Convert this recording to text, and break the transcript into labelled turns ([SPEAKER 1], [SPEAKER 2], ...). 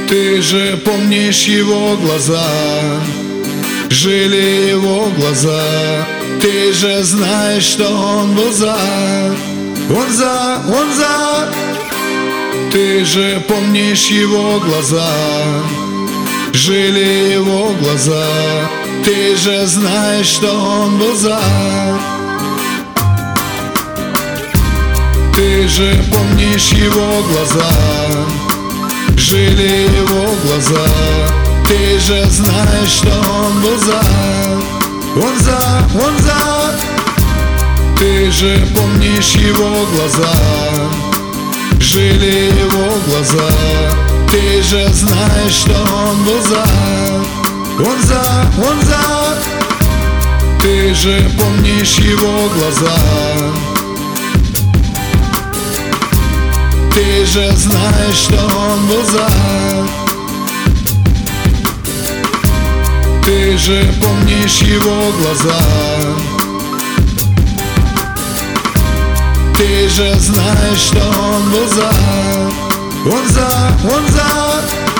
[SPEAKER 1] Ты же помнишь его глаза, жили его глаза. Ты же знаешь, что он был за, он за. Ты же помнишь его глаза, жили его глаза. Ты же знаешь, что он был за. Ты же помнишь его глаза, жили его глаза. Ты же знаешь, что он был за, он за. Ты же помнишь его глаза, жили его глаза. Ты же знаешь, что он был за, он за. Ты же помнишь его глаза, ты же знаешь, что он был за. Ты же помнишь его глаза, ты же знаешь, что он был за, он за.